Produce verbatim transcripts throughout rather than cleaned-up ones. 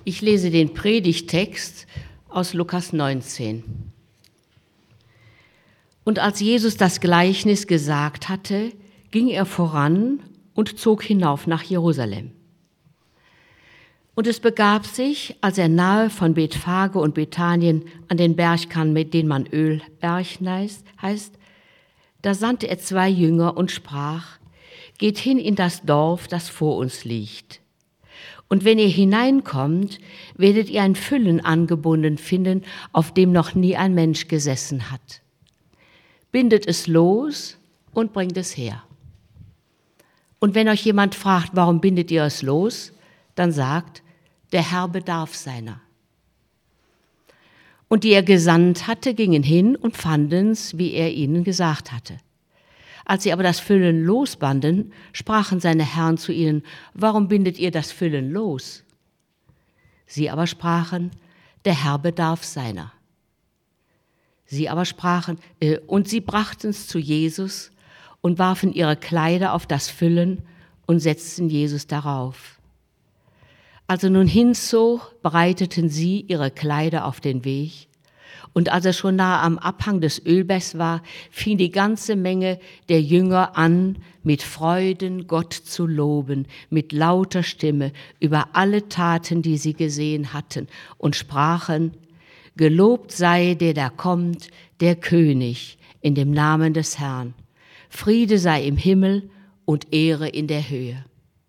Ich lese den Predigttext aus Lukas neunzehn. Und als Jesus das Gleichnis gesagt hatte, ging er voran und zog hinauf nach Jerusalem. Und es begab sich, als er nahe von Bethphage und Bethanien an den Berg kam, mit dem man Ölberg heißt, da sandte er zwei Jünger und sprach: Geht hin in das Dorf, das vor uns liegt. Und wenn ihr hineinkommt, werdet ihr ein Füllen angebunden finden, auf dem noch nie ein Mensch gesessen hat. Bindet es los und bringt es her. Und wenn euch jemand fragt, warum bindet ihr es los, dann sagt: Der Herr bedarf seiner. Und die er gesandt hatte, gingen hin und fanden's, wie er ihnen gesagt hatte. Als sie aber das Füllen losbanden, sprachen seine Herren zu ihnen: Warum bindet ihr das Füllen los? Sie aber sprachen: Der Herr bedarf seiner. Sie aber sprachen, äh, und sie brachten's zu Jesus und warfen ihre Kleider auf das Füllen und setzten Jesus darauf. Als er nun hinzog, breiteten sie ihre Kleider auf den Weg. Und als er schon nahe am Abhang des Ölbergs war, fing die ganze Menge der Jünger an, mit Freuden Gott zu loben, mit lauter Stimme über alle Taten, die sie gesehen hatten, und sprachen: Gelobt sei der, der kommt, der König, in dem Namen des Herrn. Friede sei im Himmel und Ehre in der Höhe.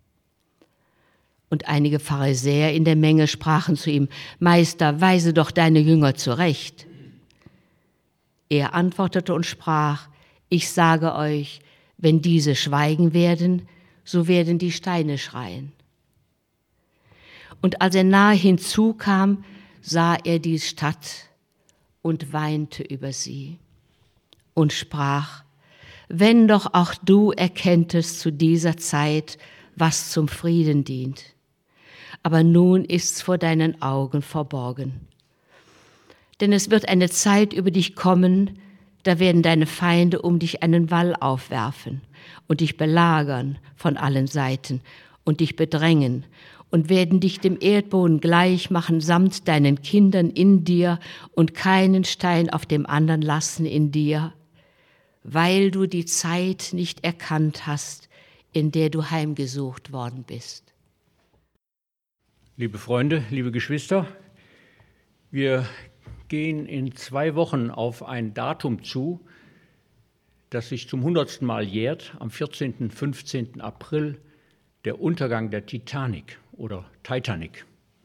Und einige Pharisäer in der Menge sprachen zu ihm: Meister, weise doch deine Jünger zurecht. Er antwortete und sprach: Ich sage euch, wenn diese schweigen werden, so werden die Steine schreien. Und als er nahe hinzukam, sah er die Stadt und weinte über sie und sprach: Wenn doch auch du erkenntest zu dieser Zeit, was zum Frieden dient. Aber nun ist's vor deinen Augen verborgen. Denn es wird eine Zeit über dich kommen, da werden deine Feinde um dich einen Wall aufwerfen und dich belagern von allen Seiten und dich bedrängen und werden dich dem Erdboden gleich machen samt deinen Kindern in dir und keinen Stein auf dem anderen lassen in dir, weil du die Zeit nicht erkannt hast, in der du heimgesucht worden bist. Liebe Freunde, liebe Geschwister, wir gehen in zwei Wochen auf ein Datum zu, das sich zum hundertsten Mal jährt, am vierzehnten, fünfzehnten April, der Untergang der Titanic oder Titanic.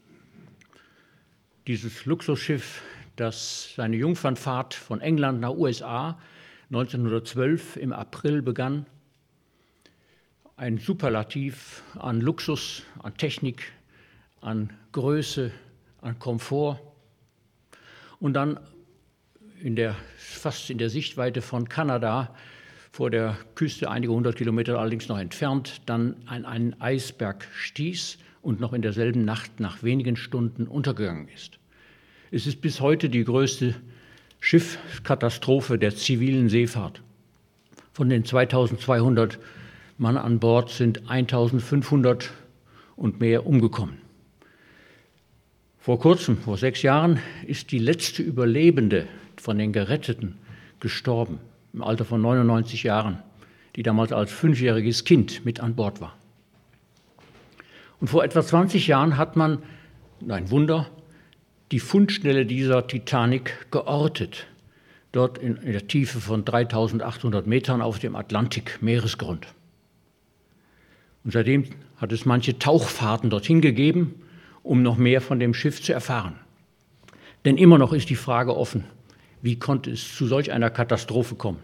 Dieses Luxusschiff, das seine Jungfernfahrt von England nach U S A neunzehnhundertzwölf im April begann, ein Superlativ an Luxus, an Technik, an Größe, an Komfort. Und dann in der, fast in der Sichtweite von Kanada, vor der Küste, einige hundert Kilometer allerdings noch entfernt, dann an einen Eisberg stieß und noch in derselben Nacht nach wenigen Stunden untergegangen ist. Es ist bis heute die größte Schiffskatastrophe der zivilen Seefahrt. Von den zweitausendzweihundert Mann an Bord sind eintausendfünfhundert und mehr umgekommen. Vor kurzem, vor sechs Jahren, ist die letzte Überlebende von den Geretteten gestorben, im Alter von neunundneunzig Jahren, die damals als fünfjähriges Kind mit an Bord war. Und vor etwa zwanzig Jahren hat man, ein Wunder, die Fundstelle dieser Titanic geortet, dort in der Tiefe von dreitausendachthundert Metern auf dem Atlantik-Meeresgrund. Und seitdem hat es manche Tauchfahrten dorthin gegeben, um noch mehr von dem Schiff zu erfahren. Denn immer noch ist die Frage offen: Wie konnte es zu solch einer Katastrophe kommen?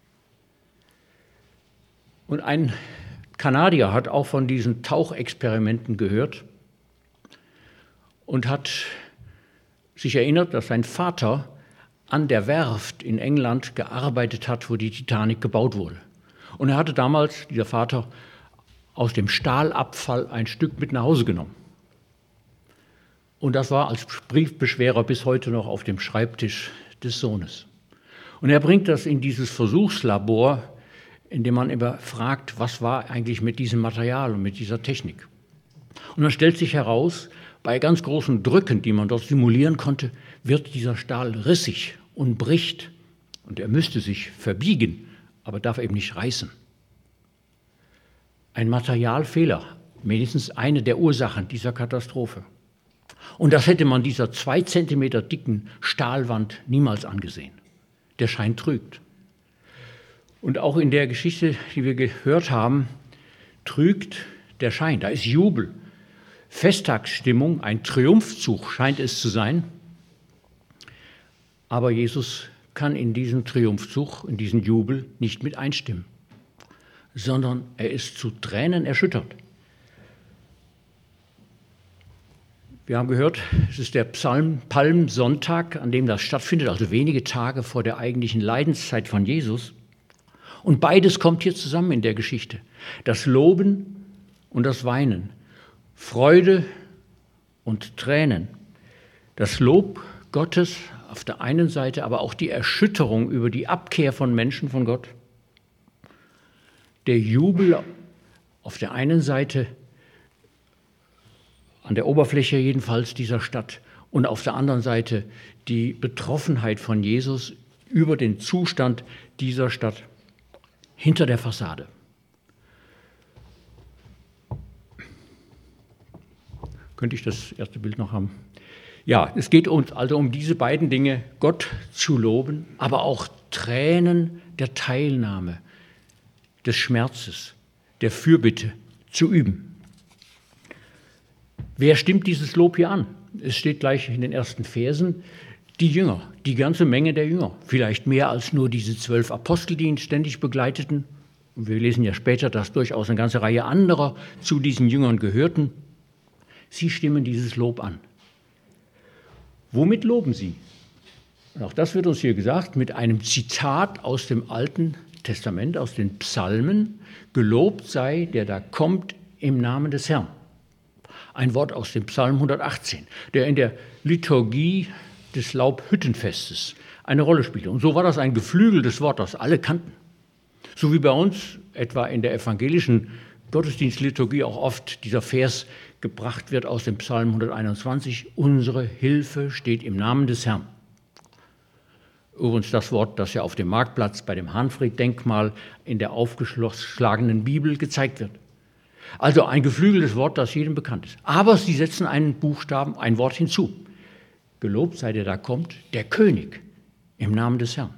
Und ein Kanadier hat auch von diesen Tauchexperimenten gehört und hat sich erinnert, dass sein Vater an der Werft in England gearbeitet hat, wo die Titanic gebaut wurde. Und er hatte damals, dieser Vater, aus dem Stahlabfall ein Stück mit nach Hause genommen. Und das war als Briefbeschwerer bis heute noch auf dem Schreibtisch des Sohnes. Und er bringt das in dieses Versuchslabor, in dem man immer fragt, was war eigentlich mit diesem Material und mit dieser Technik. Und dann stellt sich heraus, Bei ganz großen Drücken, die man dort simulieren konnte, wird dieser Stahl rissig und bricht. Und er müsste sich verbiegen, aber darf eben nicht reißen. Ein Materialfehler, mindestens eine der Ursachen dieser Katastrophe. Und das hätte man dieser zwei Zentimeter dicken Stahlwand niemals angesehen. Der Schein trügt. Und auch in der Geschichte, die wir gehört haben, trügt der Schein. Da ist Jubel, Festtagsstimmung, ein Triumphzug scheint es zu sein. Aber Jesus kann in diesen Triumphzug, in diesen Jubel nicht mit einstimmen, sondern er ist zu Tränen erschüttert. Wir haben gehört, es ist der Psalm, Palmsonntag, an dem das stattfindet, also wenige Tage vor der eigentlichen Leidenszeit von Jesus. Und beides kommt hier zusammen in der Geschichte. Das Loben und das Weinen, Freude und Tränen. Das Lob Gottes auf der einen Seite, aber auch die Erschütterung über die Abkehr von Menschen von Gott. Der Jubel auf der einen Seite, an der Oberfläche jedenfalls dieser Stadt, und auf der anderen Seite die Betroffenheit von Jesus über den Zustand dieser Stadt hinter der Fassade. Könnte ich das erste Bild noch haben? Ja, es geht uns also um diese beiden Dinge, Gott zu loben, aber auch Tränen der Teilnahme, des Schmerzes, der Fürbitte zu üben. Wer stimmt dieses Lob hier an? Es steht gleich in den ersten Versen, die Jünger, die ganze Menge der Jünger, vielleicht mehr als nur diese zwölf Apostel, die ihn ständig begleiteten. Und wir lesen ja später, dass durchaus eine ganze Reihe anderer zu diesen Jüngern gehörten. Sie stimmen dieses Lob an. Womit loben sie? Und auch das wird uns hier gesagt, mit einem Zitat aus dem Alten Testament, aus den Psalmen: Gelobt sei, der da kommt im Namen des Herrn. Ein Wort aus dem Psalm hundertachtzehn, der in der Liturgie des Laubhüttenfestes eine Rolle spielte. Und so war das ein geflügeltes Wort, das alle kannten. So wie bei uns etwa in der evangelischen Gottesdienstliturgie auch oft dieser Vers gebracht wird aus dem Psalm hunderteinundzwanzig, unsere Hilfe steht im Namen des Herrn. Übrigens das Wort, das ja auf dem Marktplatz bei dem Hanfried-Denkmal in der aufgeschlagenen Bibel gezeigt wird. Also ein geflügeltes Wort, das jedem bekannt ist. Aber sie setzen einen Buchstaben, ein Wort hinzu. Gelobt sei der da kommt, der König im Namen des Herrn.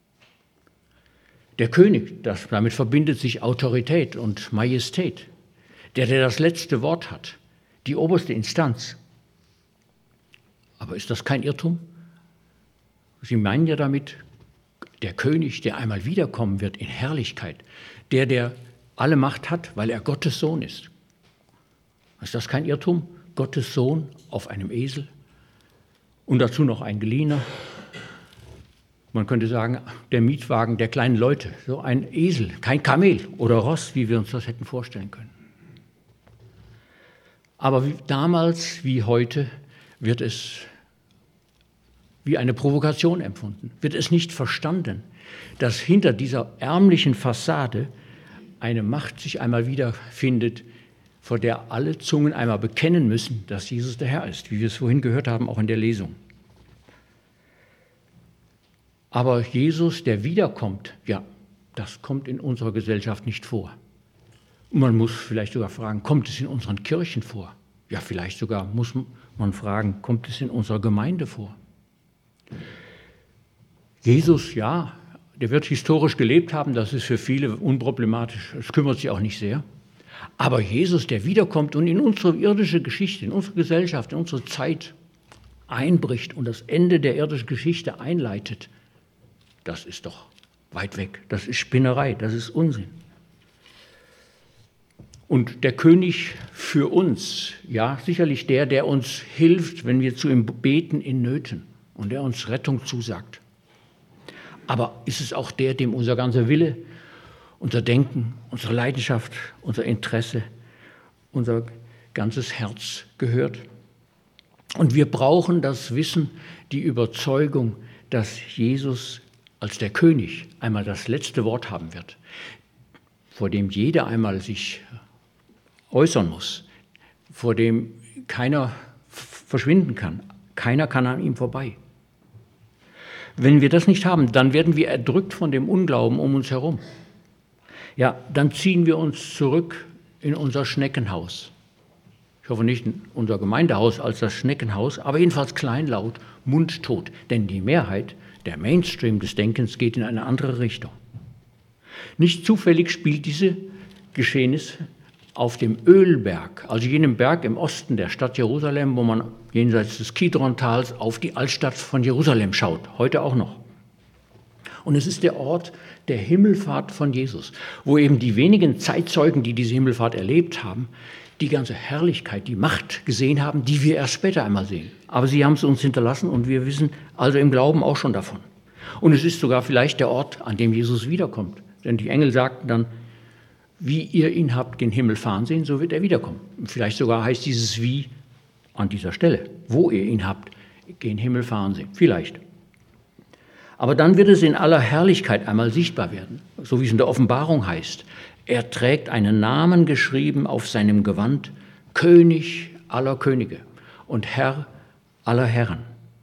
Der König, das, damit verbindet sich Autorität und Majestät. Der, der das letzte Wort hat, die oberste Instanz. Aber ist das kein Irrtum? Sie meinen ja damit, der König, der einmal wiederkommen wird in Herrlichkeit, der, der alle Macht hat, weil er Gottes Sohn ist. Ist das kein Irrtum? Gottes Sohn auf einem Esel und dazu noch ein Geliehener. Man könnte sagen, der Mietwagen der kleinen Leute, so ein Esel, kein Kamel oder Ross, wie wir uns das hätten vorstellen können. Aber wie damals wie heute wird es wie eine Provokation empfunden, wird es nicht verstanden, dass hinter dieser ärmlichen Fassade eine Macht sich einmal wiederfindet, vor der alle Zungen einmal bekennen müssen, dass Jesus der Herr ist, wie wir es vorhin gehört haben, auch in der Lesung. Aber Jesus, der wiederkommt, ja, das kommt in unserer Gesellschaft nicht vor. Und man muss vielleicht sogar fragen, kommt es in unseren Kirchen vor? Ja, vielleicht sogar muss man fragen, kommt es in unserer Gemeinde vor? Jesus, ja, der wird historisch gelebt haben, das ist für viele unproblematisch, es kümmert sich auch nicht sehr. Aber Jesus, der wiederkommt und in unsere irdische Geschichte, in unsere Gesellschaft, in unsere Zeit einbricht und das Ende der irdischen Geschichte einleitet, das ist doch weit weg, das ist Spinnerei, das ist Unsinn. Und der König für uns, ja, sicherlich der, der uns hilft, wenn wir zu ihm beten in Nöten und der uns Rettung zusagt. Aber ist es auch der, dem unser ganzer Wille, unser Denken, unsere Leidenschaft, unser Interesse, unser ganzes Herz gehört? Und wir brauchen das Wissen, die Überzeugung, dass Jesus als der König einmal das letzte Wort haben wird, vor dem jeder einmal sich äußern muss, vor dem keiner verschwinden kann. Keiner kann an ihm vorbei. Wenn wir das nicht haben, dann werden wir erdrückt von dem Unglauben um uns herum. Ja, dann ziehen wir uns zurück in unser Schneckenhaus. Ich hoffe nicht in unser Gemeindehaus als das Schneckenhaus, aber jedenfalls kleinlaut, mundtot. Denn die Mehrheit, der Mainstream des Denkens geht in eine andere Richtung. Nicht zufällig spielt diese Geschehnis auf dem Ölberg, also jenem Berg im Osten der Stadt Jerusalem, wo man jenseits des Kidron-Tals auf die Altstadt von Jerusalem schaut, heute auch noch. Und es ist der Ort der Himmelfahrt von Jesus, wo eben die wenigen Zeitzeugen, die diese Himmelfahrt erlebt haben, die ganze Herrlichkeit, die Macht gesehen haben, die wir erst später einmal sehen. Aber sie haben es uns hinterlassen und wir wissen also im Glauben auch schon davon. Und es ist sogar vielleicht der Ort, an dem Jesus wiederkommt. Denn die Engel sagten dann, wie ihr ihn habt gen Himmel fahren sehen, so wird er wiederkommen. Vielleicht sogar heißt dieses Wie an dieser Stelle, wo ihr ihn habt, gen Himmel fahren sehen. Vielleicht. Aber dann wird es in aller Herrlichkeit einmal sichtbar werden, so wie es in der Offenbarung heißt. Er trägt einen Namen geschrieben auf seinem Gewand, König aller Könige und Herr aller Herren.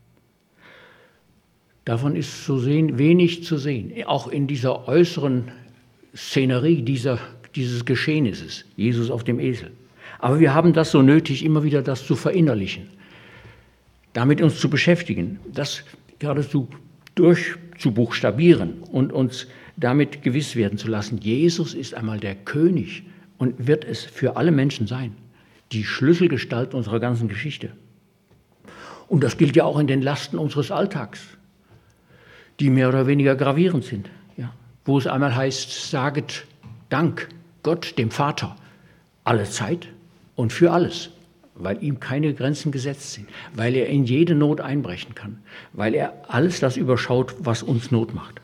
Davon ist zu sehen, wenig zu sehen, auch in dieser äußeren Szenerie dieser, dieses Geschehnisses, Jesus auf dem Esel. Aber wir haben das so nötig, immer wieder das zu verinnerlichen, damit uns zu beschäftigen, das geradezu durchzubuchstabieren und uns damit gewiss werden zu lassen, Jesus ist einmal der König und wird es für alle Menschen sein, die Schlüsselgestalt unserer ganzen Geschichte. Und das gilt ja auch in den Lasten unseres Alltags, die mehr oder weniger gravierend sind, ja, wo es einmal heißt, saget Dank Gott, dem Vater, alle Zeit und für alles, weil ihm keine Grenzen gesetzt sind, weil er in jede Not einbrechen kann, weil er alles das überschaut, was uns Not macht.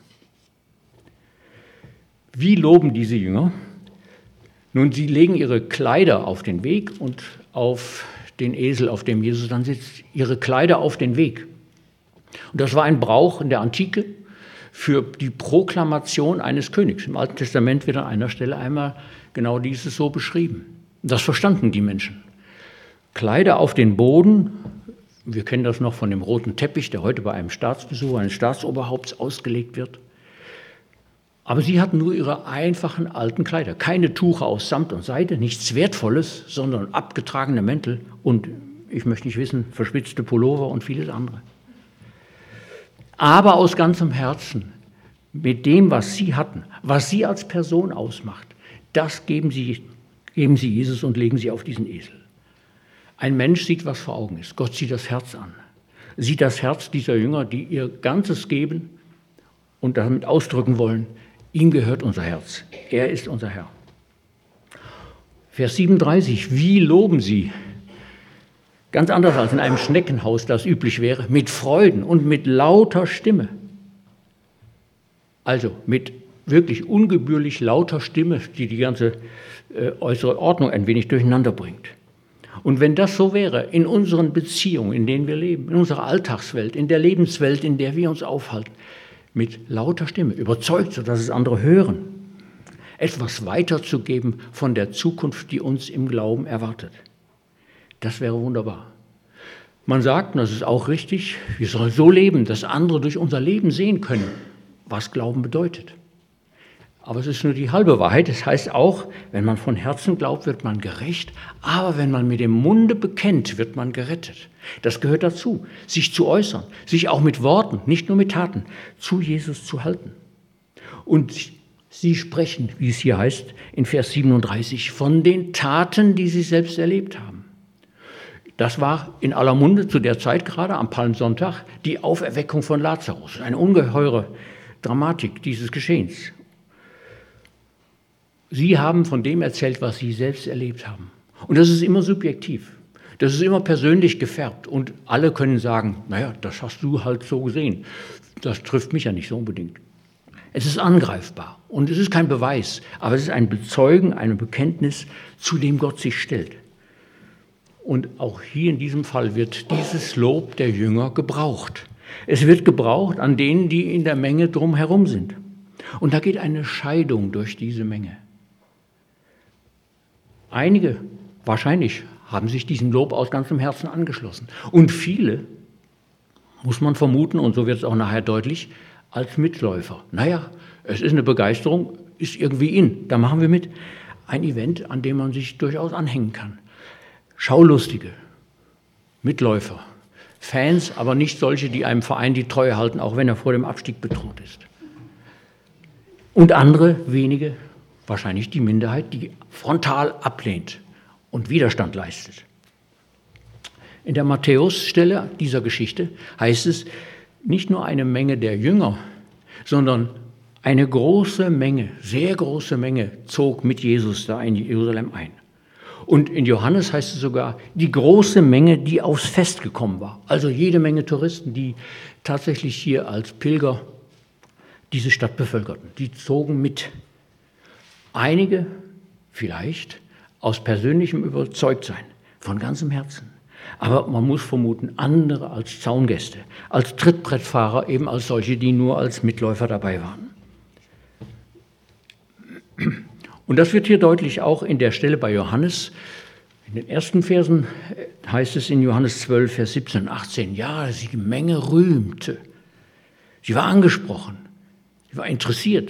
Wie loben diese Jünger? Nun, sie legen ihre Kleider auf den Weg und auf den Esel, auf dem Jesus dann sitzt, ihre Kleider auf den Weg. Und das war ein Brauch in der Antike für die Proklamation eines Königs. Im Alten Testament wird an einer Stelle einmal genau dieses so beschrieben. Das verstanden die Menschen. Kleider auf den Boden, wir kennen das noch von dem roten Teppich, der heute bei einem Staatsbesuch eines Staatsoberhaupts ausgelegt wird. Aber sie hatten nur ihre einfachen alten Kleider, keine Tuche aus Samt und Seide, nichts Wertvolles, sondern abgetragene Mäntel und, ich möchte nicht wissen, verspitzte Pullover und vieles andere. Aber aus ganzem Herzen, mit dem, was sie hatten, was sie als Person ausmacht, das geben sie, geben sie Jesus und legen sie auf diesen Esel. Ein Mensch sieht, was vor Augen ist. Gott sieht das Herz an. Sieht das Herz dieser Jünger, die ihr Ganzes geben und damit ausdrücken wollen, ihm gehört unser Herz. Er ist unser Herr. Vers siebenunddreißig. Wie loben sie? Ganz anders als in einem Schneckenhaus das üblich wäre, mit Freuden und mit lauter Stimme. Also mit wirklich ungebührlich lauter Stimme, die die ganze äh, äußere Ordnung ein wenig durcheinander bringt. Und wenn das so wäre in unseren Beziehungen, in denen wir leben, in unserer Alltagswelt, in der Lebenswelt, in der wir uns aufhalten, mit lauter Stimme, überzeugt, sodass es andere hören, etwas weiterzugeben von der Zukunft, die uns im Glauben erwartet. Das wäre wunderbar. Man sagt, und das ist auch richtig, wir sollen so leben, dass andere durch unser Leben sehen können, was Glauben bedeutet. Aber es ist nur die halbe Wahrheit. Das heißt auch, wenn man von Herzen glaubt, wird man gerecht. Aber wenn man mit dem Munde bekennt, wird man gerettet. Das gehört dazu, sich zu äußern, sich auch mit Worten, nicht nur mit Taten, zu Jesus zu halten. Und sie sprechen, wie es hier heißt, in Vers siebenunddreißig, von den Taten, die sie selbst erlebt haben. Das war in aller Munde zu der Zeit gerade am Palmsonntag die Auferweckung von Lazarus. Eine ungeheure Dramatik dieses Geschehens. Sie haben von dem erzählt, was sie selbst erlebt haben. Und das ist immer subjektiv. Das ist immer persönlich gefärbt. Und alle können sagen, naja, das hast du halt so gesehen. Das trifft mich ja nicht so unbedingt. Es ist angreifbar und es ist kein Beweis, aber es ist ein Bezeugen, ein Bekenntnis, zu dem Gott sich stellt. Und auch hier in diesem Fall wird dieses Lob der Jünger gebraucht. Es wird gebraucht an denen, die in der Menge drumherum sind. Und da geht eine Scheidung durch diese Menge. Einige, wahrscheinlich, haben sich diesem Lob aus ganzem Herzen angeschlossen. Und viele, muss man vermuten, und so wird es auch nachher deutlich, als Mitläufer. Naja, es ist eine Begeisterung, ist irgendwie in, da machen wir mit. Ein Event, an dem man sich durchaus anhängen kann. Schaulustige, Mitläufer, Fans, aber nicht solche, die einem Verein die Treue halten, auch wenn er vor dem Abstieg bedroht ist. Und andere, wenige, wahrscheinlich die Minderheit, die frontal ablehnt und Widerstand leistet. In der Matthäus-Stelle dieser Geschichte heißt es, nicht nur eine Menge der Jünger, sondern eine große Menge, sehr große Menge zog mit Jesus da in Jerusalem ein. Und in Johannes heißt es sogar, die große Menge, die aufs Fest gekommen war. Also jede Menge Touristen, die tatsächlich hier als Pilger diese Stadt bevölkerten. Die zogen mit. Einige vielleicht aus persönlichem Überzeugtsein, von ganzem Herzen. Aber man muss vermuten, andere als Zaungäste, als Trittbrettfahrer, eben als solche, die nur als Mitläufer dabei waren. Und das wird hier deutlich auch in der Stelle bei Johannes. In den ersten Versen heißt es in Johannes zwölf, Vers siebzehn und achtzehn, ja, die Menge rühmte. Sie war angesprochen, sie war interessiert,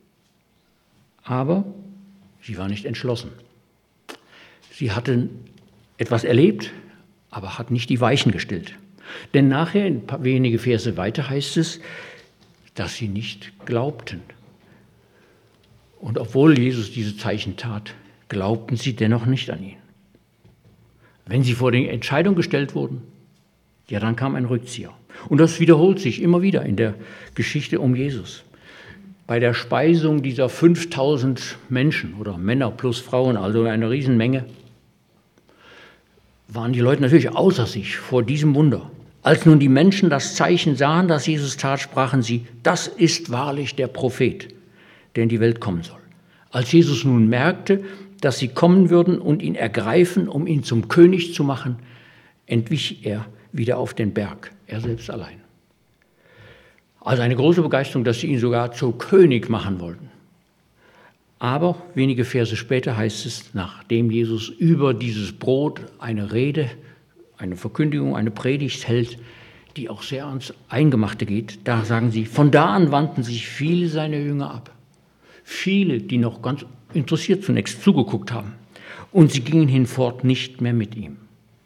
aber sie war nicht entschlossen. Sie hatten etwas erlebt, aber hat nicht die Weichen gestellt. Denn nachher, ein paar wenige Verse weiter, heißt es, dass sie nicht glaubten. Und obwohl Jesus diese Zeichen tat, glaubten sie dennoch nicht an ihn. Wenn sie vor die Entscheidung gestellt wurden, ja, dann kam ein Rückzieher. Und das wiederholt sich immer wieder in der Geschichte um Jesus. Bei der Speisung dieser fünftausend Menschen oder Männer plus Frauen, also eine Riesenmenge, waren die Leute natürlich außer sich vor diesem Wunder. Als nun die Menschen das Zeichen sahen, das Jesus tat, sprachen sie, das ist wahrlich der Prophet, der in die Welt kommen soll. Als Jesus nun merkte, dass sie kommen würden und ihn ergreifen, um ihn zum König zu machen, entwich er wieder auf den Berg, er selbst allein. Also eine große Begeisterung, dass sie ihn sogar zum König machen wollten. Aber wenige Verse später heißt es, nachdem Jesus über dieses Brot eine Rede, eine Verkündigung, eine Predigt hält, die auch sehr ans Eingemachte geht, da sagen sie, von da an wandten sich viele seiner Jünger ab. Viele, die noch ganz interessiert zunächst zugeguckt haben. Und sie gingen hinfort nicht mehr mit ihm.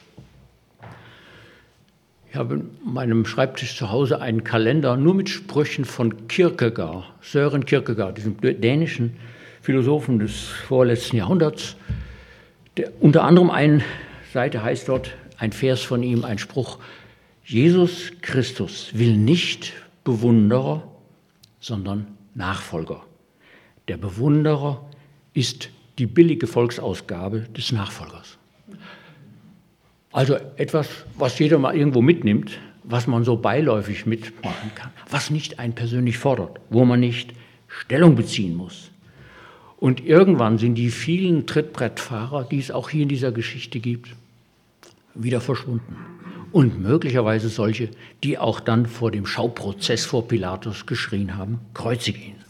Ich habe in meinem Schreibtisch zu Hause einen Kalender nur mit Sprüchen von Kierkegaard, Søren Kierkegaard, diesem dänischen Philosophen des vorletzten Jahrhunderts. Der, unter anderem eine Seite heißt dort, ein Vers von ihm, ein Spruch, Jesus Christus will nicht Bewunderer, sondern Nachfolger. Der Bewunderer ist die billige Volksausgabe des Nachfolgers. Also etwas, was jeder mal irgendwo mitnimmt, was man so beiläufig mitmachen kann, was nicht einen persönlich fordert, wo man nicht Stellung beziehen muss. Und irgendwann sind die vielen Trittbrettfahrer, die es auch hier in dieser Geschichte gibt, wieder verschwunden. Und möglicherweise solche, die auch dann vor dem Schauprozess vor Pilatus geschrien haben, kreuzige ihn.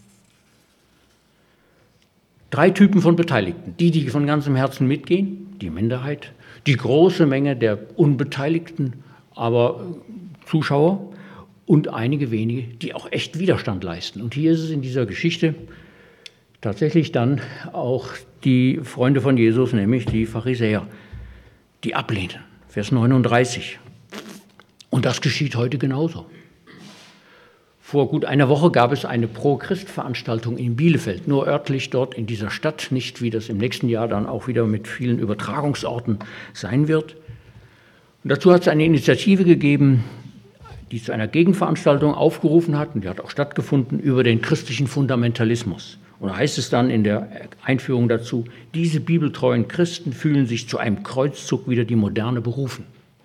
Drei Typen von Beteiligten. Die, die von ganzem Herzen mitgehen, die Minderheit. Die große Menge der unbeteiligten, aber Zuschauer. Und einige wenige, die auch echt Widerstand leisten. Und hier ist es in dieser Geschichte tatsächlich dann auch die Freunde von Jesus, nämlich die Pharisäer, die ablehnen. Vers neununddreißig. Und das geschieht heute genauso. Vor gut einer Woche gab es eine Pro-Christ-Veranstaltung in Bielefeld, nur örtlich dort in dieser Stadt, nicht wie das im nächsten Jahr dann auch wieder mit vielen Übertragungsorten sein wird. Und dazu hat es eine Initiative gegeben, die zu einer Gegenveranstaltung aufgerufen hat, und die hat auch stattgefunden, über den christlichen Fundamentalismus. Und da heißt es dann in der Einführung dazu, diese bibeltreuen Christen fühlen sich zu einem Kreuzzug wieder die Moderne berufen.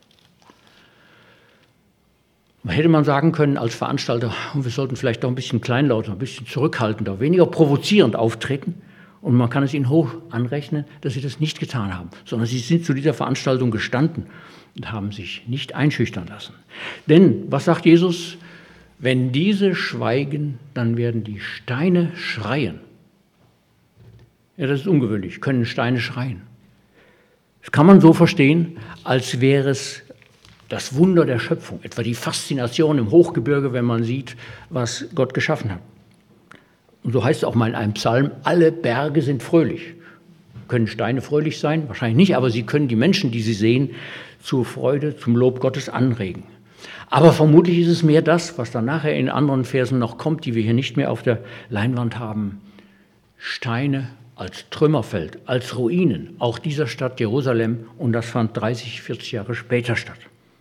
Da hätte man sagen können als Veranstalter, wir sollten vielleicht doch ein bisschen kleinlauter, ein bisschen zurückhaltender, weniger provozierend auftreten. Und man kann es ihnen hoch anrechnen, dass sie das nicht getan haben, sondern sie sind zu dieser Veranstaltung gestanden und haben sich nicht einschüchtern lassen. Denn, was sagt Jesus? Wenn diese schweigen, dann werden die Steine schreien. Ja, das ist ungewöhnlich, können Steine schreien. Das kann man so verstehen, als wäre es das Wunder der Schöpfung, etwa die Faszination im Hochgebirge, wenn man sieht, was Gott geschaffen hat. Und so heißt es auch mal in einem Psalm, alle Berge sind fröhlich. Können Steine fröhlich sein? Wahrscheinlich nicht, aber sie können die Menschen, die sie sehen, zur Freude, zum Lob Gottes anregen. Aber vermutlich ist es mehr das, was dann nachher in anderen Versen noch kommt, die wir hier nicht mehr auf der Leinwand haben. Steine als Trümmerfeld, als Ruinen, auch dieser Stadt Jerusalem, und das fand dreißig, vierzig Jahre später statt.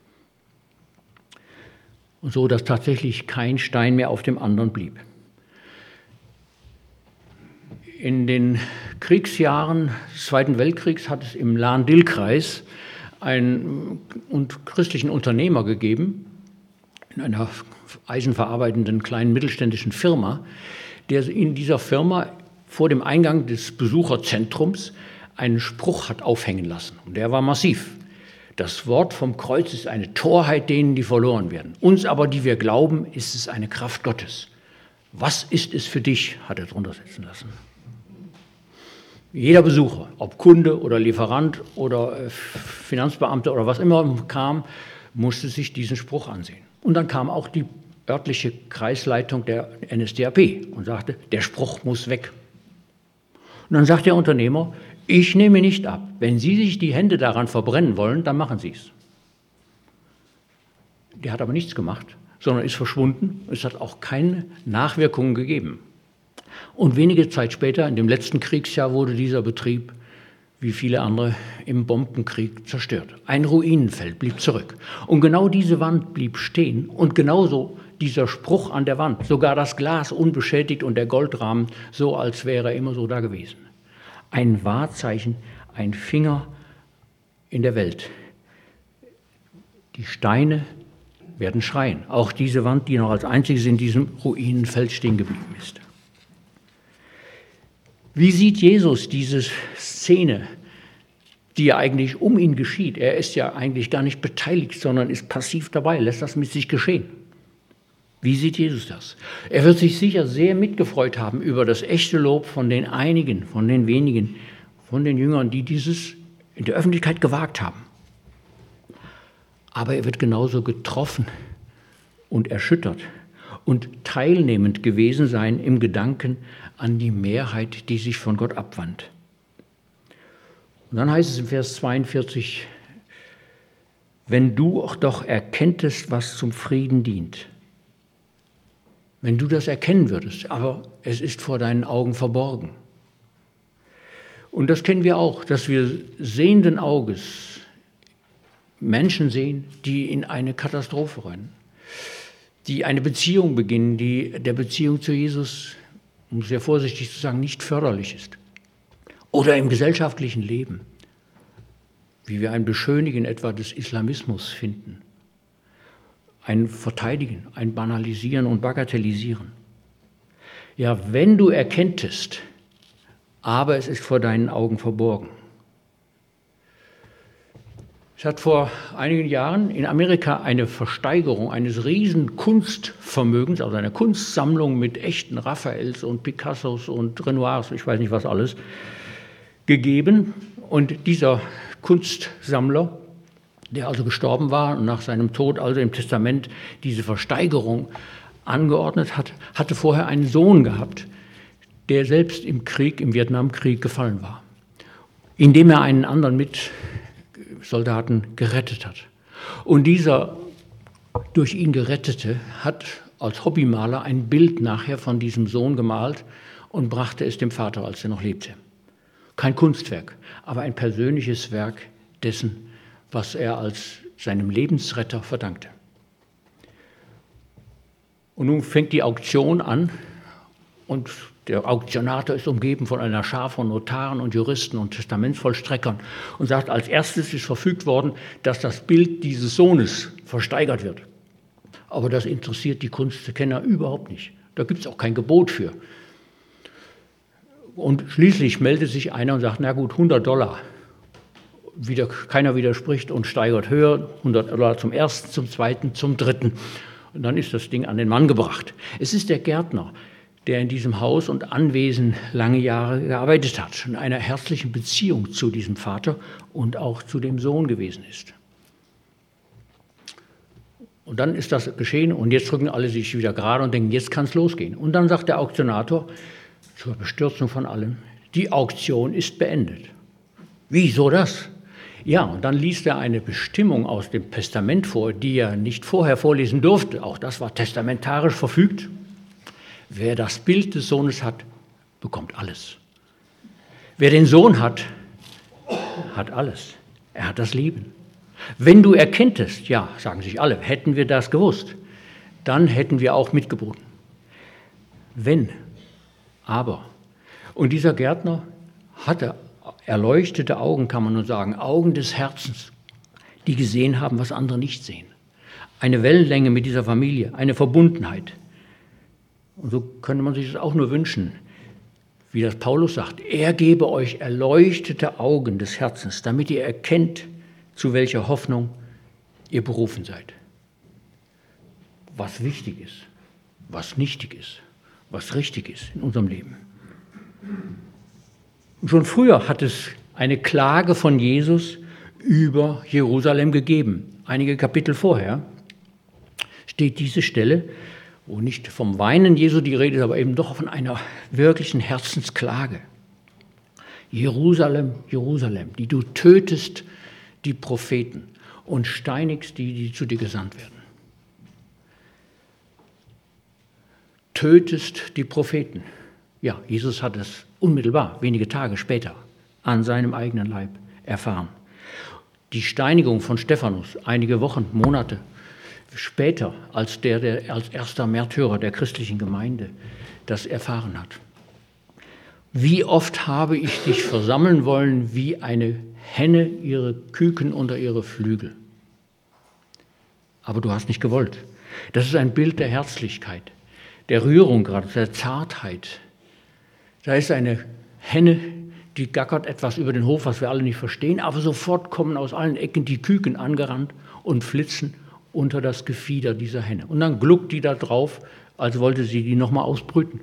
Und so, dass tatsächlich kein Stein mehr auf dem anderen blieb. In den Kriegsjahren des Zweiten Weltkriegs hat es im Lahn-Dill-Kreis einen christlichen Unternehmer gegeben, in einer eisenverarbeitenden kleinen mittelständischen Firma, der in dieser Firma vor dem Eingang des Besucherzentrums einen Spruch hat aufhängen lassen. Und der war massiv. Das Wort vom Kreuz ist eine Torheit denen, die verloren werden. Uns aber, die wir glauben, ist es eine Kraft Gottes. Was ist es für dich, hat er drunter setzen lassen. Jeder Besucher, ob Kunde oder Lieferant oder Finanzbeamter oder was immer kam, musste sich diesen Spruch ansehen. Und dann kam auch die örtliche Kreisleitung der N S D A P und sagte, der Spruch muss weg. Und dann sagt der Unternehmer, ich nehme nicht ab. Wenn Sie sich die Hände daran verbrennen wollen, dann machen Sie es. Der hat aber nichts gemacht, sondern ist verschwunden. Es hat auch keine Nachwirkungen gegeben. Und wenige Zeit später, in dem letzten Kriegsjahr, wurde dieser Betrieb, wie viele andere, im Bombenkrieg zerstört. Ein Ruinenfeld blieb zurück. Und genau diese Wand blieb stehen und genauso dieser Spruch an der Wand, sogar das Glas unbeschädigt und der Goldrahmen, so als wäre er immer so da gewesen. Ein Wahrzeichen, ein Finger in der Welt. Die Steine werden schreien. Auch diese Wand, die noch als einziges in diesem Ruinenfeld stehen geblieben ist. Wie sieht Jesus diese Szene, die ja eigentlich um ihn geschieht? Er ist ja eigentlich gar nicht beteiligt, sondern ist passiv dabei, lässt das mit sich geschehen. Wie sieht Jesus das? Er wird sich sicher sehr mitgefreut haben über das echte Lob von den einigen, von den wenigen, von den Jüngern, die dieses in der Öffentlichkeit gewagt haben. Aber er wird genauso getroffen und erschüttert und teilnehmend gewesen sein im Gedanken an die Mehrheit, die sich von Gott abwandt. Und dann heißt es im Vers zweiundvierzig, wenn du auch doch erkenntest, was zum Frieden dient. Wenn du das erkennen würdest, aber es ist vor deinen Augen verborgen. Und das kennen wir auch, dass wir sehenden Auges Menschen sehen, die in eine Katastrophe rennen, die eine Beziehung beginnen, die der Beziehung zu Jesus, um sehr vorsichtig zu sagen, nicht förderlich ist. Oder im gesellschaftlichen Leben, wie wir ein Beschönigen etwa des Islamismus finden. Ein Verteidigen, ein Banalisieren und Bagatellisieren. Ja, wenn du erkenntest, aber es ist vor deinen Augen verborgen. Es hat vor einigen Jahren in Amerika eine Versteigerung eines riesen Kunstvermögens, also einer Kunstsammlung mit echten Raffaels und Picassos und Renoirs, ich weiß nicht was alles, gegeben. Und dieser Kunstsammler, der also gestorben war und nach seinem Tod also im Testament diese Versteigerung angeordnet hat, hatte vorher einen Sohn gehabt, der selbst im Krieg, im Vietnamkrieg gefallen war, indem er einen anderen Mitsoldaten gerettet hat. Und dieser durch ihn Gerettete hat als Hobbymaler ein Bild nachher von diesem Sohn gemalt und brachte es dem Vater, als er noch lebte. Kein Kunstwerk, aber ein persönliches Werk dessen, was er als seinem Lebensretter verdankte. Und nun fängt die Auktion an und der Auktionator ist umgeben von einer Schar von Notaren und Juristen und Testamentsvollstreckern und sagt, als erstes ist verfügt worden, dass das Bild dieses Sohnes versteigert wird. Aber das interessiert die Kunstkenner überhaupt nicht. Da gibt es auch kein Gebot für. Und schließlich meldet sich einer und sagt, na gut, hundert Dollar. Wieder, keiner widerspricht und steigert höher, hundert Dollar zum ersten, zum zweiten, zum dritten. Und dann ist das Ding an den Mann gebracht. Es ist der Gärtner, der in diesem Haus und Anwesen lange Jahre gearbeitet hat, in einer herzlichen Beziehung zu diesem Vater und auch zu dem Sohn gewesen ist. Und dann ist das geschehen und jetzt drücken alle sich wieder gerade und denken, jetzt kann es losgehen. Und dann sagt der Auktionator zur Bestürzung von allem, die Auktion ist beendet. Wieso das? Ja, und dann liest er eine Bestimmung aus dem Testament vor, die er nicht vorher vorlesen durfte. Auch das war testamentarisch verfügt. Wer das Bild des Sohnes hat, bekommt alles. Wer den Sohn hat, hat alles. Er hat das Leben. Wenn du erkenntest, ja, sagen sich alle, hätten wir das gewusst, dann hätten wir auch mitgeboten. Wenn, aber. Und dieser Gärtner hatte erleuchtete Augen, kann man nur sagen, Augen des Herzens, die gesehen haben, was andere nicht sehen. Eine Wellenlänge mit dieser Familie, eine Verbundenheit. Und so könnte man sich das auch nur wünschen, wie das Paulus sagt, er gebe euch erleuchtete Augen des Herzens, damit ihr erkennt, zu welcher Hoffnung ihr berufen seid. Was wichtig ist, was nichtig ist, was richtig ist in unserem Leben. Schon früher hat es eine Klage von Jesus über Jerusalem gegeben. Einige Kapitel vorher steht diese Stelle, wo nicht vom Weinen Jesu die Rede ist, aber eben doch von einer wirklichen Herzensklage. Jerusalem, Jerusalem, die du tötest die Propheten und steinigst die, die zu dir gesandt werden. Tötest die Propheten. Ja, Jesus hat es unmittelbar, wenige Tage später, an seinem eigenen Leib erfahren. Die Steinigung von Stephanus, einige Wochen, Monate später, als der, der als erster Märtyrer der christlichen Gemeinde das erfahren hat. Wie oft habe ich dich versammeln wollen, wie eine Henne ihre Küken unter ihre Flügel. Aber du hast nicht gewollt. Das ist ein Bild der Herzlichkeit, der Rührung gerade, der Zartheit. Da ist eine Henne, die gackert etwas über den Hof, was wir alle nicht verstehen, aber sofort kommen aus allen Ecken die Küken angerannt und flitzen unter das Gefieder dieser Henne. Und dann gluckt die da drauf, als wollte sie die nochmal ausbrüten.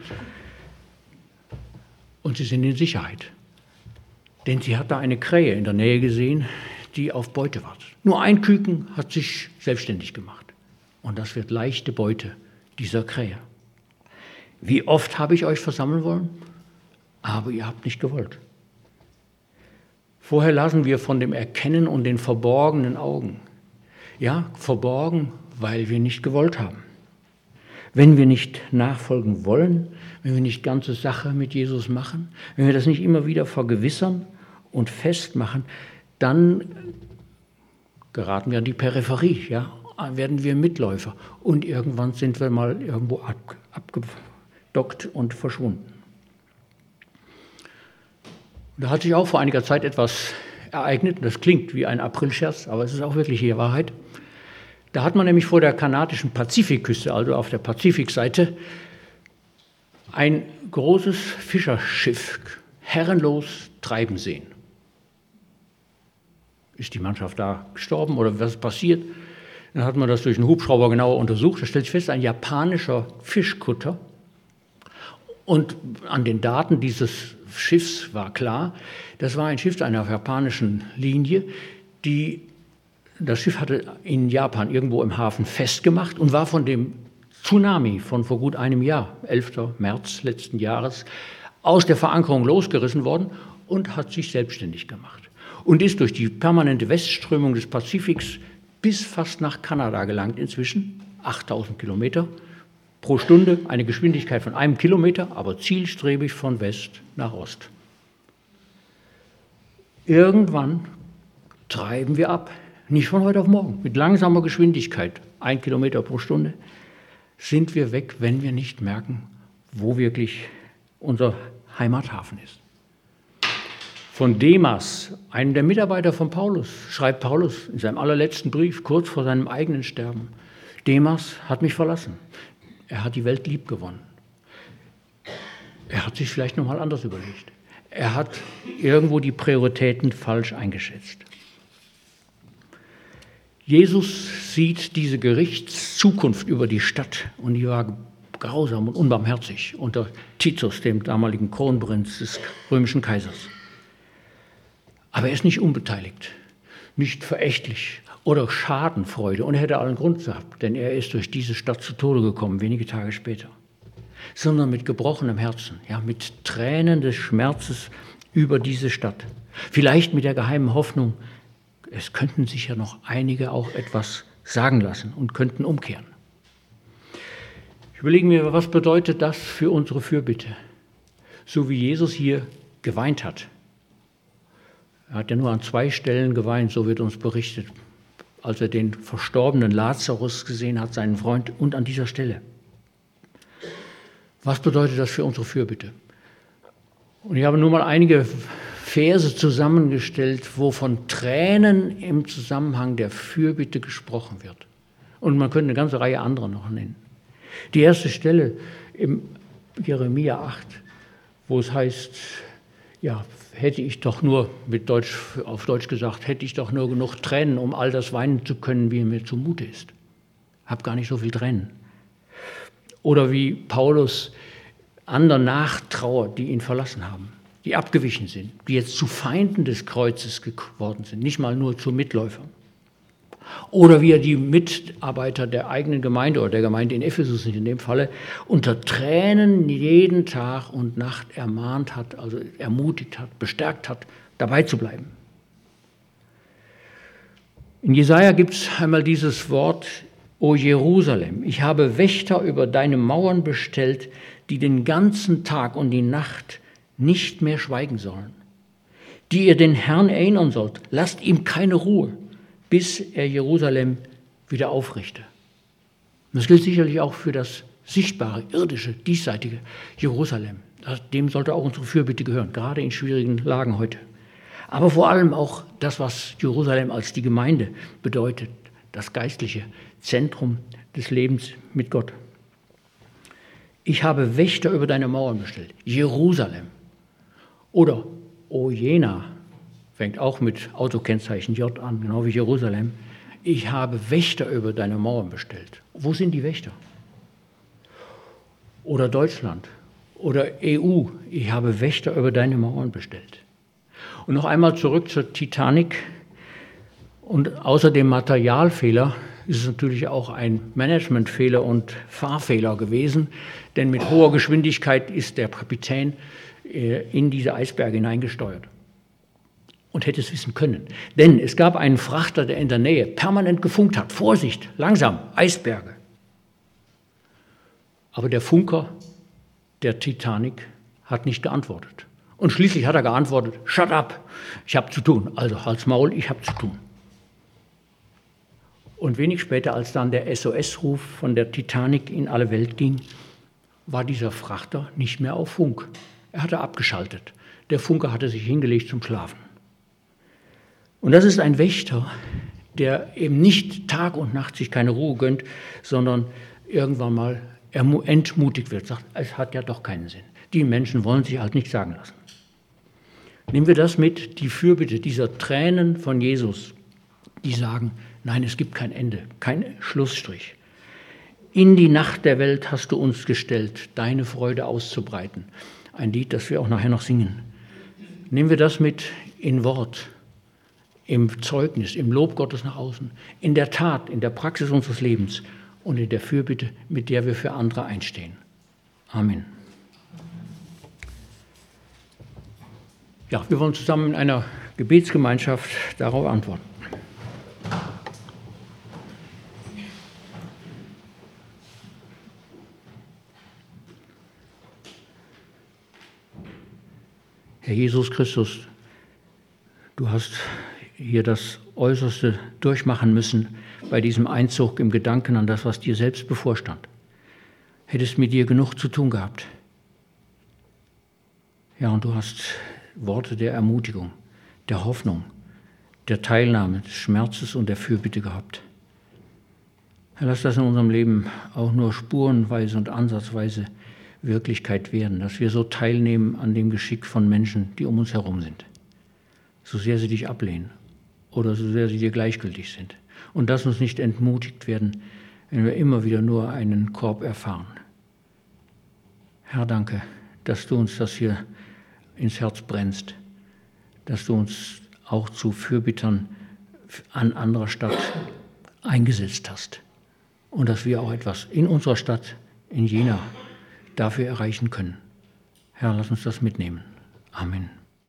Und sie sind in Sicherheit. Denn sie hat da eine Krähe in der Nähe gesehen, die auf Beute wartet. Nur ein Küken hat sich selbstständig gemacht. Und das wird leichte Beute dieser Krähe. Wie oft habe ich euch versammeln wollen? Aber ihr habt nicht gewollt. Vorher lasen wir von dem Erkennen und den verborgenen Augen. Ja, verborgen, weil wir nicht gewollt haben. Wenn wir nicht nachfolgen wollen, wenn wir nicht ganze Sache mit Jesus machen, wenn wir das nicht immer wieder vergewissern und festmachen, dann geraten wir an die Peripherie, ja, werden wir Mitläufer und irgendwann sind wir mal irgendwo ab, abgedockt und verschwunden. Da hat sich auch vor einiger Zeit etwas ereignet, das klingt wie ein Aprilscherz, aber es ist auch wirklich die Wahrheit. Da hat man nämlich vor der kanadischen Pazifikküste, also auf der Pazifikseite, ein großes Fischerschiff herrenlos treiben sehen. Ist die Mannschaft da gestorben oder was ist passiert? Dann hat man das durch einen Hubschrauber genauer untersucht. Da stellt sich fest, ein japanischer Fischkutter. Und an den Daten dieses Schiffs war klar, das war ein Schiff einer japanischen Linie, die das Schiff hatte in Japan irgendwo im Hafen festgemacht und war von dem Tsunami von vor gut einem Jahr, elften März letzten Jahres, aus der Verankerung losgerissen worden und hat sich selbstständig gemacht. Und ist durch die permanente Westströmung des Pazifiks bis fast nach Kanada gelangt inzwischen, achttausend Kilometer pro Stunde, eine Geschwindigkeit von einem Kilometer, aber zielstrebig von West nach Ost. Irgendwann treiben wir ab, nicht von heute auf morgen, mit langsamer Geschwindigkeit, ein Kilometer pro Stunde, sind wir weg, wenn wir nicht merken, wo wirklich unser Heimathafen ist. Von Demas, einem der Mitarbeiter von Paulus, schreibt Paulus in seinem allerletzten Brief, kurz vor seinem eigenen Sterben, Demas hat mich verlassen. Er hat die Welt lieb gewonnen. Er hat sich vielleicht nochmal anders überlegt. Er hat irgendwo die Prioritäten falsch eingeschätzt. Jesus sieht diese Gerichtszukunft über die Stadt und die war grausam und unbarmherzig unter Titus, dem damaligen Kronprinz des römischen Kaisers. Aber er ist nicht unbeteiligt, nicht verächtlich oder Schadenfreude. Und er hätte allen Grund gehabt, denn er ist durch diese Stadt zu Tode gekommen, wenige Tage später. Sondern mit gebrochenem Herzen, ja, mit Tränen des Schmerzes über diese Stadt. Vielleicht mit der geheimen Hoffnung, es könnten sich ja noch einige auch etwas sagen lassen und könnten umkehren. Ich überlege mir, was bedeutet das für unsere Fürbitte? So wie Jesus hier geweint hat. Er hat ja nur an zwei Stellen geweint, so wird uns berichtet, als er den verstorbenen Lazarus gesehen hat, seinen Freund, und an dieser Stelle. Was bedeutet das für unsere Fürbitte? Und ich habe nur mal einige Verse zusammengestellt, wo von Tränen im Zusammenhang der Fürbitte gesprochen wird. Und man könnte eine ganze Reihe anderer noch nennen. Die erste Stelle im Jeremia acht, wo es heißt, ja, hätte ich doch nur, mit Deutsch, auf Deutsch gesagt, hätte ich doch nur genug Tränen, um all das weinen zu können, wie mir zumute ist. Hab gar nicht so viel Tränen. Oder wie Paulus anderen nachtrauert, die ihn verlassen haben, die abgewichen sind, die jetzt zu Feinden des Kreuzes geworden sind, nicht mal nur zu Mitläufern. Oder wie er die Mitarbeiter der eigenen Gemeinde oder der Gemeinde in Ephesus in dem Falle unter Tränen jeden Tag und Nacht ermahnt hat, also ermutigt hat, bestärkt hat, dabei zu bleiben. In Jesaja gibt es einmal dieses Wort, O Jerusalem, ich habe Wächter über deine Mauern bestellt, die den ganzen Tag und die Nacht nicht mehr schweigen sollen, die ihr den Herrn erinnern sollt, lasst ihm keine Ruhe, bis er Jerusalem wieder aufrichte. Das gilt sicherlich auch für das sichtbare, irdische, diesseitige Jerusalem. Dem sollte auch unsere Fürbitte gehören, gerade in schwierigen Lagen heute. Aber vor allem auch das, was Jerusalem als die Gemeinde bedeutet, das geistliche Zentrum des Lebens mit Gott. Ich habe Wächter über deine Mauern bestellt, Jerusalem. Oder O Jena, fängt auch mit Autokennzeichen J an, genau wie Jerusalem. Ich habe Wächter über deine Mauern bestellt. Wo sind die Wächter? Oder Deutschland oder E U. Ich habe Wächter über deine Mauern bestellt. Und noch einmal zurück zur Titanic. Und außer dem Materialfehler ist es natürlich auch ein Managementfehler und Fahrfehler gewesen, denn mit hoher Geschwindigkeit ist der Kapitän in diese Eisberge hineingesteuert. Und hätte es wissen können. Denn es gab einen Frachter, der in der Nähe permanent gefunkt hat. Vorsicht, langsam, Eisberge. Aber der Funker der Titanic hat nicht geantwortet. Und schließlich hat er geantwortet, shut up, ich habe zu tun. Also halt's Maul, ich habe zu tun. Und wenig später, als dann der S O S-Ruf von der Titanic in alle Welt ging, war dieser Frachter nicht mehr auf Funk. Er hatte abgeschaltet. Der Funker hatte sich hingelegt zum Schlafen. Und das ist ein Wächter, der eben nicht Tag und Nacht sich keine Ruhe gönnt, sondern irgendwann mal entmutigt wird, sagt, es hat ja doch keinen Sinn. Die Menschen wollen sich halt nicht sagen lassen. Nehmen wir das mit, die Fürbitte dieser Tränen von Jesus, die sagen, nein, es gibt kein Ende, kein Schlussstrich. In die Nacht der Welt hast du uns gestellt, deine Freude auszubreiten. Ein Lied, das wir auch nachher noch singen. Nehmen wir das mit in Wort, im Zeugnis, im Lob Gottes nach außen, in der Tat, in der Praxis unseres Lebens und in der Fürbitte, mit der wir für andere einstehen. Amen. Ja, wir wollen zusammen in einer Gebetsgemeinschaft darauf antworten. Herr Jesus Christus, du hast hier das Äußerste durchmachen müssen bei diesem Einzug im Gedanken an das, was dir selbst bevorstand. Hättest mit dir genug zu tun gehabt. Ja, und du hast Worte der Ermutigung, der Hoffnung, der Teilnahme, des Schmerzes und der Fürbitte gehabt. Herr, lass das in unserem Leben auch nur spurenweise und ansatzweise Wirklichkeit werden, dass wir so teilnehmen an dem Geschick von Menschen, die um uns herum sind. So sehr sie dich ablehnen oder so sehr sie dir gleichgültig sind. Und lass uns nicht entmutigt werden, wenn wir immer wieder nur einen Korb erfahren. Herr, danke, dass du uns das hier ins Herz brennst, dass du uns auch zu Fürbittern an anderer Stadt eingesetzt hast und dass wir auch etwas in unserer Stadt, in Jena, dafür erreichen können. Herr, lass uns das mitnehmen. Amen.